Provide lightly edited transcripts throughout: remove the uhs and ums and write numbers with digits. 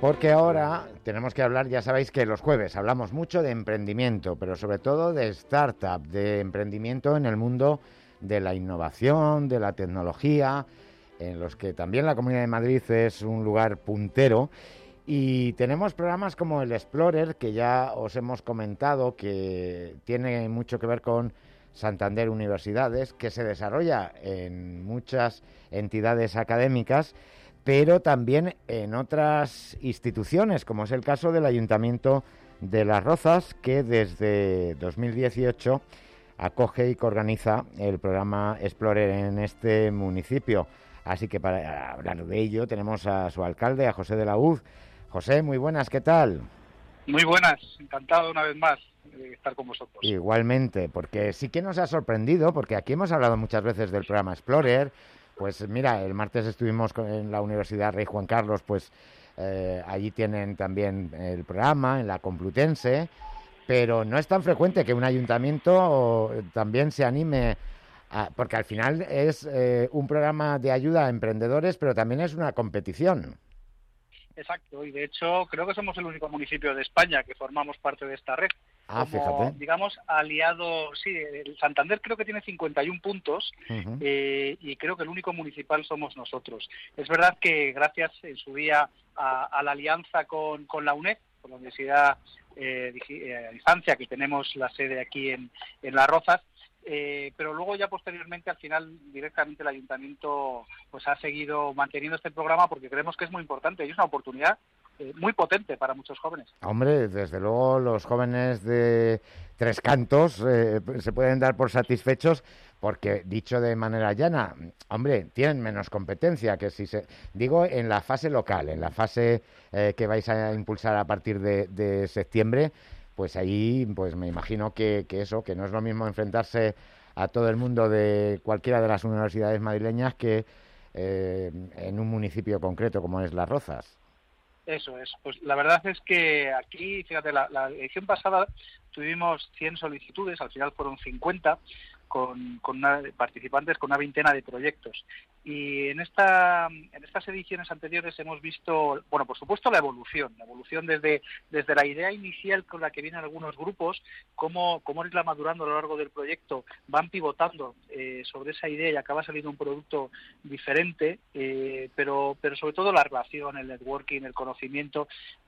Porque ahora tenemos que hablar, ya sabéis que los jueves hablamos mucho de emprendimiento, pero sobre todo de startup, de emprendimiento en el mundo de la innovación, de la tecnología, en los que también la Comunidad de Madrid es un lugar puntero. Y tenemos programas como el Explorer, que ya os hemos comentado, que tiene mucho que ver con Santander Universidades, que se desarrolla en muchas entidades académicas, pero también en otras instituciones, como es el caso del Ayuntamiento de Las Rozas, que desde 2018 acoge y coorganiza el programa Explorer en este municipio. Así que para hablar de ello tenemos a su alcalde, a José de la Uz. José, muy buenas, ¿qué tal? Muy buenas, encantado una vez más de estar con vosotros. Igualmente, porque sí que nos ha sorprendido, porque aquí hemos hablado muchas veces del programa Explorer. Pues mira, el martes estuvimos en la Universidad Rey Juan Carlos, pues allí tienen también el programa, en la Complutense, pero no es tan frecuente que un ayuntamiento también se anime, porque al final es un programa de ayuda a emprendedores, pero también es una competición. Exacto, y de hecho creo que somos el único municipio de España que formamos parte de esta red. Ah, Como, fíjate. digamos, aliado, sí, el Santander creo que tiene 51 puntos Uh-huh. y creo que el único municipal somos nosotros. Es verdad que gracias en su día a la alianza con la UNED, con la Universidad a Distancia, que tenemos la sede aquí en Las Rozas, pero luego ya posteriormente, al final, directamente el ayuntamiento pues ha seguido manteniendo este programa porque creemos que es muy importante y es una oportunidad muy potente para muchos jóvenes. Hombre, desde luego los jóvenes de Tres Cantos se pueden dar por satisfechos porque, dicho de manera llana, hombre, tienen menos competencia que si se... Digo, en la fase local, en la fase que vais a impulsar a partir de septiembre, pues ahí pues me imagino que eso, que no es lo mismo enfrentarse a todo el mundo de cualquiera de las universidades madrileñas que en un municipio concreto como es Las Rozas. Eso es. Pues la verdad es que aquí, fíjate, la edición pasada tuvimos 100 solicitudes, al final fueron 50, con participantes con una veintena de proyectos. Y en estas ediciones anteriores hemos visto, bueno, por supuesto la evolución desde la idea inicial con la que vienen algunos grupos, cómo irla madurando a lo largo del proyecto, van pivotando sobre esa idea y acaba saliendo un producto diferente, pero sobre todo la relación, el networking, el conocimiento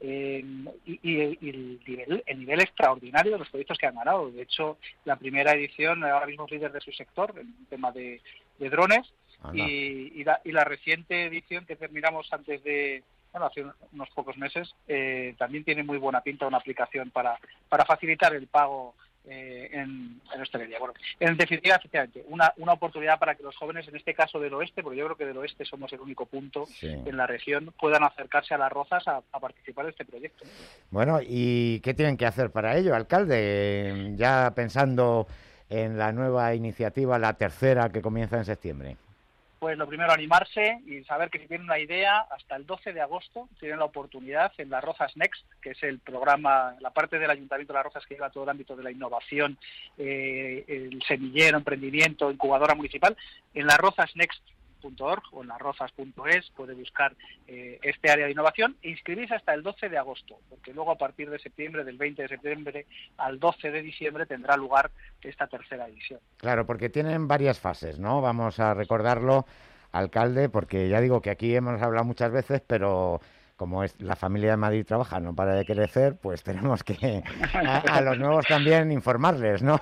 y el nivel extraordinario de los proyectos que han ganado. De hecho, la primera edición ahora mismo es líder de su sector en el tema de drones. Y la reciente edición que terminamos antes de, bueno, hace unos pocos meses, también tiene muy buena pinta una aplicación para facilitar el pago en hostelería. Bueno, en definitiva, efectivamente, una oportunidad para que los jóvenes, en este caso del oeste, porque yo creo que del oeste somos el único punto Sí. en la región, puedan acercarse a Las Rozas a participar de este proyecto. Bueno, ¿y qué tienen que hacer para ello, alcalde? Ya pensando en la nueva iniciativa, la tercera que comienza en septiembre. Pues lo primero, animarse y saber que si tienen una idea, hasta el 12 de agosto tienen la oportunidad en Las Rozas Next, que es el programa, la parte del Ayuntamiento de Las Rozas que lleva todo el ámbito de la innovación, el semillero, emprendimiento, incubadora municipal, en lasrozasnext.org o en lasrozas.es puede buscar este área de innovación e inscribirse hasta el 12 de agosto, porque luego a partir de septiembre, del 20 de septiembre al 12 de diciembre tendrá lugar esta tercera edición. Claro, porque tienen varias fases, ¿no? Vamos a recordarlo, alcalde, porque ya digo que aquí hemos hablado muchas veces, pero como es la familia de Madrid trabaja, no para de crecer, pues tenemos que a los nuevos también informarles, ¿no?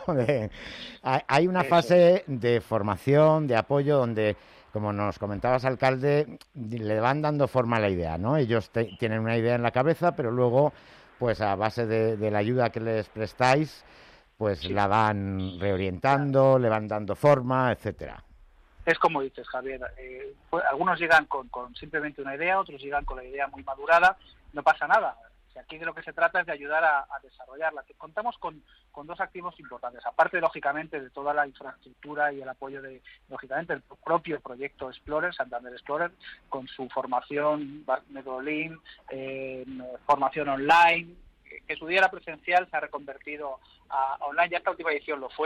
Hay una fase de formación, de apoyo, donde, como nos comentabas, alcalde, le van dando forma a la idea, ¿no? Ellos tienen una idea en la cabeza, pero luego, pues a base de la ayuda que les prestáis, pues sí, la van reorientando, le van dando forma, etcétera. Es como dices, Javier, algunos llegan con simplemente una idea, otros llegan con la idea muy madurada, no pasa nada. O sea, aquí de lo que se trata es de ayudar a desarrollarla. Contamos con dos activos importantes, aparte, lógicamente, de toda la infraestructura y el apoyo de, lógicamente, el propio proyecto Explorer, Santander Explorer, con su formación, Medolin, formación online, que su día era presencial, se ha reconvertido a online, ya esta última edición lo fue,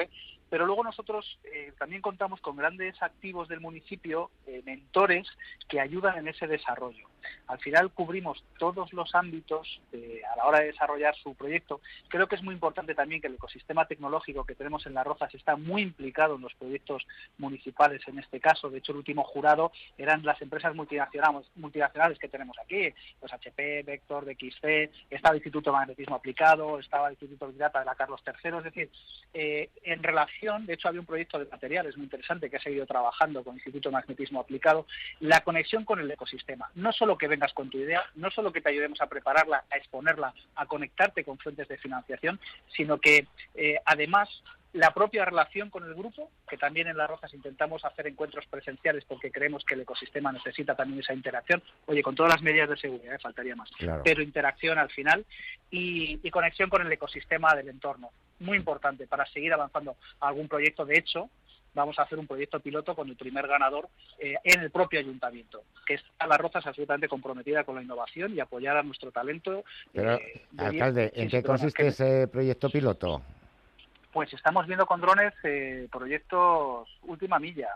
pero luego nosotros también contamos con grandes activos del municipio, mentores que ayudan en ese desarrollo. Al final cubrimos todos los ámbitos a la hora de desarrollar su proyecto. Creo que es muy importante también que el ecosistema tecnológico que tenemos en Las Rozas está muy implicado en los proyectos municipales en este caso. De hecho, el último jurado eran las empresas multinacionales que tenemos aquí, pues HP, Vector, DXC, estaba el Instituto de Magnetismo Aplicado, estaba el Instituto Big Data de la Carlos III, es decir, en relación, de hecho había un proyecto de materiales muy interesante que ha seguido trabajando con el Instituto de Magnetismo Aplicado, la conexión con el ecosistema, no solo que vengas con tu idea, no solo que te ayudemos a prepararla, a exponerla, a conectarte con fuentes de financiación, sino que además la propia relación con el grupo, que también en Las Rozas intentamos hacer encuentros presenciales porque creemos que el ecosistema necesita también esa interacción, oye, con todas las medidas de seguridad, faltaría más, claro, pero interacción al final y conexión con el ecosistema del entorno, muy importante para seguir avanzando a algún proyecto. De hecho, vamos a hacer un proyecto piloto con el primer ganador en el propio ayuntamiento, que está Las Rozas absolutamente comprometida con la innovación y apoyar a nuestro talento. Pero, alcalde, ¿en qué consiste ese proyecto piloto? Pues estamos viendo con drones proyectos última milla.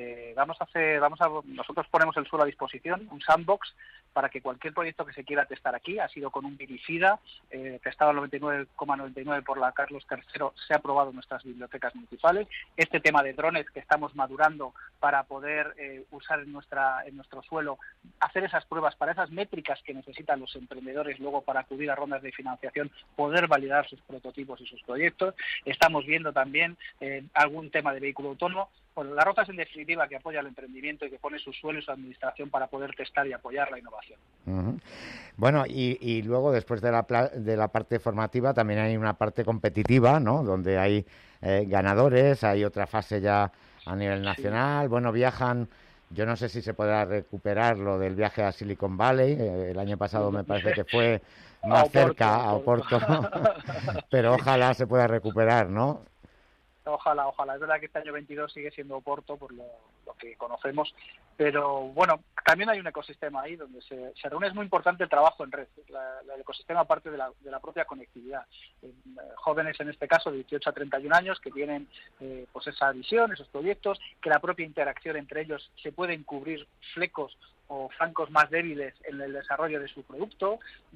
Nosotros ponemos el suelo a disposición, un sandbox, para que cualquier proyecto que se quiera testar aquí, ha sido con un viricida, testado al 99,99 por la Carlos III, se ha aprobado en nuestras bibliotecas municipales. Este tema de drones que estamos madurando para poder usar en nuestro suelo, hacer esas pruebas para esas métricas que necesitan los emprendedores luego para acudir a rondas de financiación, poder validar sus prototipos y sus proyectos. Estamos viendo también algún tema de vehículo autónomo. Bueno, Las Rozas, en definitiva, que apoya el emprendimiento y que pone su suelo y su administración para poder testar y apoyar la innovación. Uh-huh. Bueno, y luego, después de la parte formativa, también hay una parte competitiva, ¿no? Donde hay ganadores, hay otra fase ya a nivel nacional. Sí. Bueno, viajan, yo no sé si se podrá recuperar lo del viaje a Silicon Valley. El año pasado me parece que fue más cerca, a Oporto, pero ojalá se pueda recuperar, ¿no? Ojalá. Es verdad que este año 22 sigue siendo Oporto, por lo que conocemos, pero bueno, también hay un ecosistema ahí donde se reúne. Es muy importante el trabajo en red, el ecosistema aparte de la propia conectividad. Jóvenes, en este caso, de 18 a 31 años, que tienen pues esa visión, esos proyectos, que la propia interacción entre ellos se pueden cubrir flecos o flancos más débiles en el desarrollo de su producto,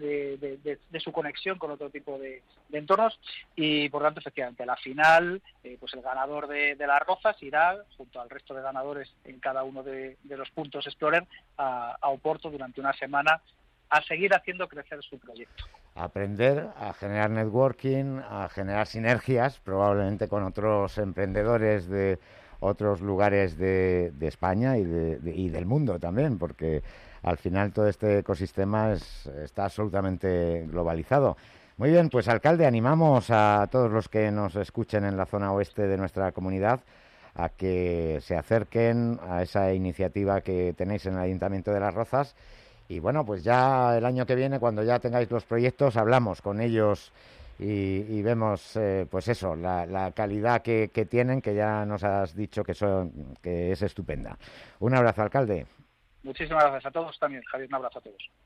de su conexión con otro tipo de entornos, y por tanto, efectivamente, a la final, pues el ganador de Las Rozas irá, junto al resto de ganadores en cada uno de los puntos Explorer, a Oporto durante una semana a seguir haciendo crecer su proyecto. Aprender a generar networking, a generar sinergias, probablemente con otros emprendedores de otros lugares de España y del mundo también, porque al final todo este ecosistema está absolutamente globalizado. Muy bien, pues alcalde, animamos a todos los que nos escuchen en la zona oeste de nuestra comunidad a que se acerquen a esa iniciativa que tenéis en el Ayuntamiento de Las Rozas. Y bueno, pues ya el año que viene, cuando ya tengáis los proyectos, hablamos con ellos y vemos, pues eso, la calidad que tienen, que ya nos has dicho que es estupenda. Un abrazo, alcalde. Muchísimas gracias a todos también, Javier, un abrazo a todos.